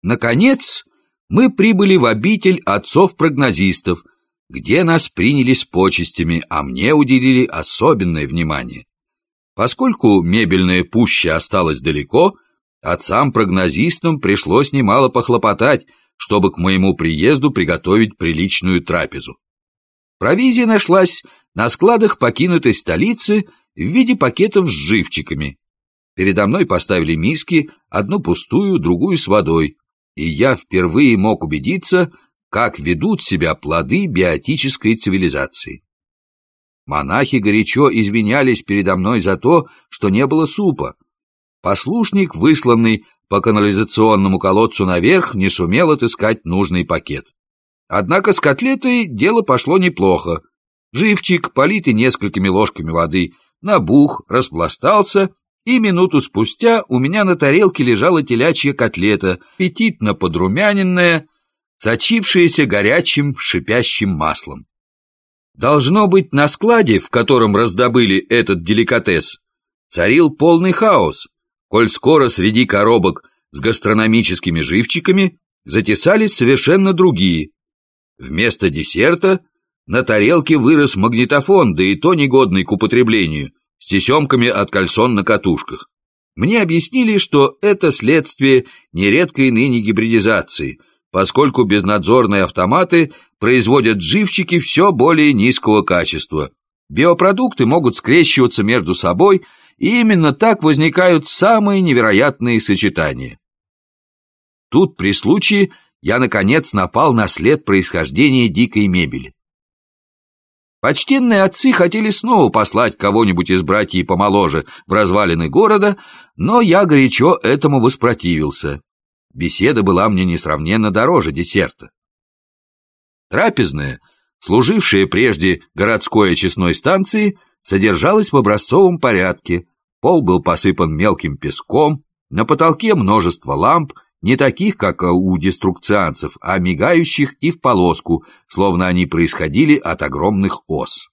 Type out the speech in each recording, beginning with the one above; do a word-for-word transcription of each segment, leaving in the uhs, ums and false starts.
Наконец, мы прибыли в обитель отцов-прогнозистов, где нас приняли с почестями, а мне уделили особенное внимание. Поскольку мебельная пуща осталась далеко, отцам-прогнозистам пришлось немало похлопотать, чтобы к моему приезду приготовить приличную трапезу. Провизия нашлась на складах покинутой столицы в виде пакетов с живчиками. Передо мной поставили миски, одну пустую, другую с водой, и я впервые мог убедиться, как ведут себя плоды биотической цивилизации. Монахи горячо извинялись передо мной за то, что не было супа. Послушник, высланный по канализационному колодцу наверх, не сумел отыскать нужный пакет. Однако с котлетой дело пошло неплохо. Живчик, политый несколькими ложками воды, набух, распластался, и минуту спустя у меня на тарелке лежала телячья котлета, аппетитно подрумяненная, сочившаяся горячим шипящим маслом. Должно быть, на складе, в котором раздобыли этот деликатес, царил полный хаос, коль скоро среди коробок с гастрономическими живчиками затесались совершенно другие. Вместо десерта на тарелке вырос магнитофон, да и то негодный к употреблению, с тесемками от кальсон на катушках. Мне объяснили, что это следствие нередкой ныне гибридизации, поскольку безнадзорные автоматы производят живчики все более низкого качества. Биопродукты могут скрещиваться между собой, и именно так возникают самые невероятные сочетания. Тут при случае я, наконец, напал на след происхождения дикой мебели. Почтенные отцы хотели снова послать кого-нибудь из братьев помоложе в развалины города, но я горячо этому воспротивился. Беседа была мне несравненно дороже десерта. Трапезная, служившая прежде городской очистной станцией, содержалась в образцовом порядке. Пол был посыпан мелким песком, на потолке множество ламп, не таких, как у деструкцианцев, а мигающих и в полоску, словно они происходили от огромных ос.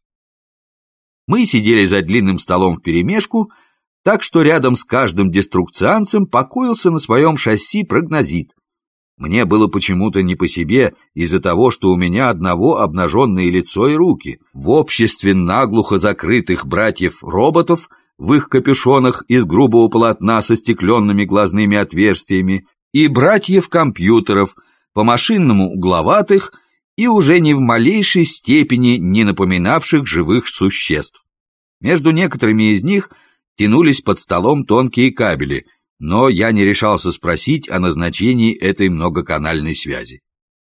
Мы сидели за длинным столом вперемешку, так что рядом с каждым деструкцианцем покоился на своем шасси прогнозит. Мне было почему-то не по себе из-за того, что у меня одного обнаженное лицо и руки. В обществе наглухо закрытых братьев-роботов в их капюшонах из грубого полотна со стекленными глазными отверстиями и братьев-компьютеров, по-машинному угловатых и уже ни в малейшей степени не напоминавших живых существ. Между некоторыми из них тянулись под столом тонкие кабели, но я не решался спросить о назначении этой многоканальной связи.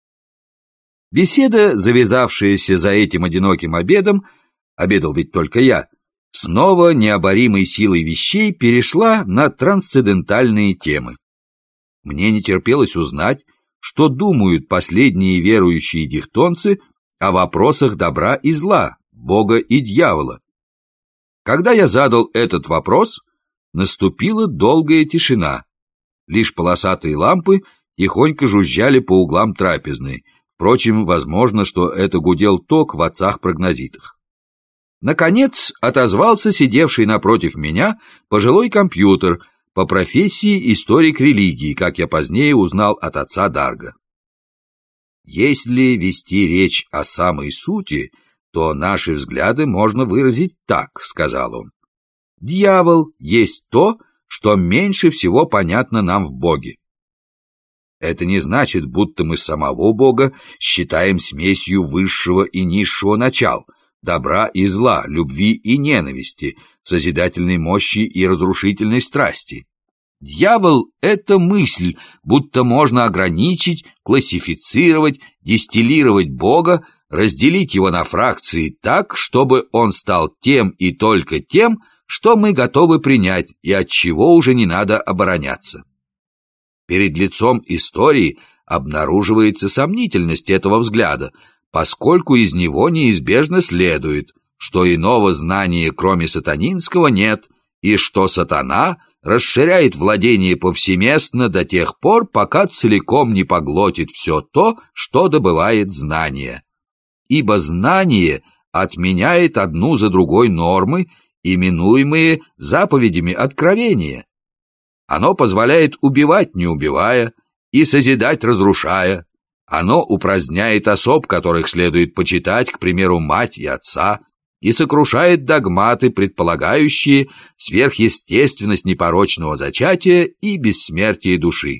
Беседа, завязавшаяся за этим одиноким обедом, обедал ведь только я, снова необоримой силой вещей перешла на трансцендентальные темы. Мне не терпелось узнать, что думают последние верующие дихтонцы о вопросах добра и зла, Бога и дьявола. Когда я задал этот вопрос, наступила долгая тишина. Лишь полосатые лампы тихонько жужжали по углам трапезной. Впрочем, возможно, что это гудел ток в отцах-прогнозитах. Наконец отозвался сидевший напротив меня пожилой компьютер, по профессии историк религии, как я позднее узнал от отца Дарга. Если вести речь о самой сути, то наши взгляды можно выразить так, сказал он. Дьявол есть то, что меньше всего понятно нам в Боге. Это не значит, будто мы самого Бога считаем смесью высшего и низшего начал, добра и зла, любви и ненависти, созидательной мощи и разрушительной страсти. Дьявол — это мысль, будто можно ограничить, классифицировать, дистиллировать Бога, разделить его на фракции так, чтобы он стал тем и только тем, что мы готовы принять и от чего уже не надо обороняться. Перед лицом истории обнаруживается сомнительность этого взгляда, поскольку из него неизбежно следует, что иного знания, кроме сатанинского, нет, и что сатана расширяет владение повсеместно до тех пор, пока целиком не поглотит все то, что добывает знание. Ибо знание отменяет одну за другой нормы, именуемые заповедями откровения. Оно позволяет убивать, не убивая, и созидать разрушая. Оно упраздняет особ, которых следует почитать, к примеру, мать и отца, и сокрушает догматы, предполагающие сверхъестественность непорочного зачатия и бессмертие души.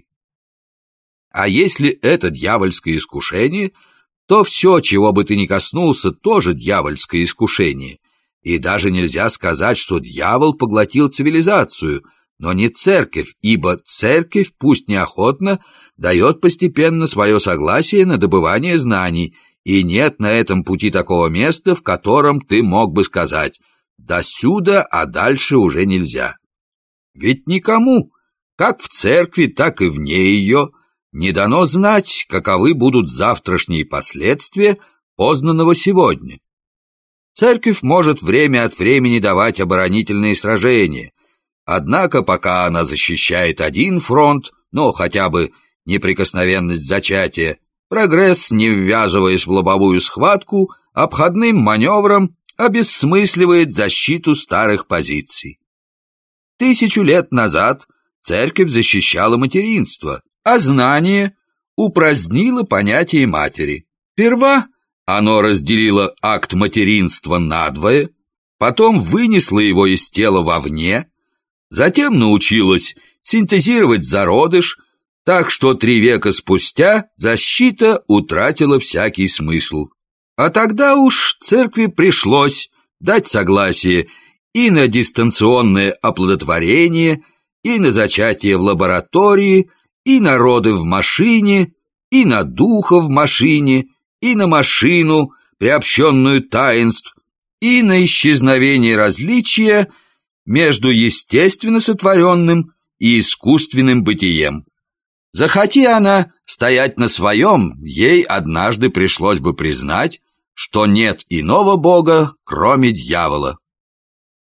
А если это дьявольское искушение, то все, чего бы ты ни коснулся, тоже дьявольское искушение. И даже нельзя сказать, что дьявол поглотил цивилизацию, но не церковь, ибо церковь, пусть неохотно, дает постепенно свое согласие на добывание знаний, и нет на этом пути такого места, в котором ты мог бы сказать «досюда, а дальше уже нельзя». Ведь никому, как в церкви, так и вне ее, не дано знать, каковы будут завтрашние последствия познанного сегодня. Церковь может время от времени давать оборонительные сражения, однако пока она защищает один фронт, но хотя бы неприкосновенность зачатия, прогресс, не ввязываясь в лобовую схватку, обходным маневром обессмысливает защиту старых позиций. Тысячу лет назад церковь защищала материнство, а знание упразднило понятие матери. Сперва оно разделило акт материнства надвое, потом вынесло его из тела вовне, затем научилось синтезировать зародыш, так что три века спустя защита утратила всякий смысл. А тогда уж церкви пришлось дать согласие и на дистанционное оплодотворение, и на зачатие в лаборатории, и на роды в машине, и на духа в машине, и на машину, приобщенную таинств, и на исчезновение различия между естественно сотворенным и искусственным бытием. Захоти она стоять на своем, ей однажды пришлось бы признать, что нет иного бога, кроме дьявола.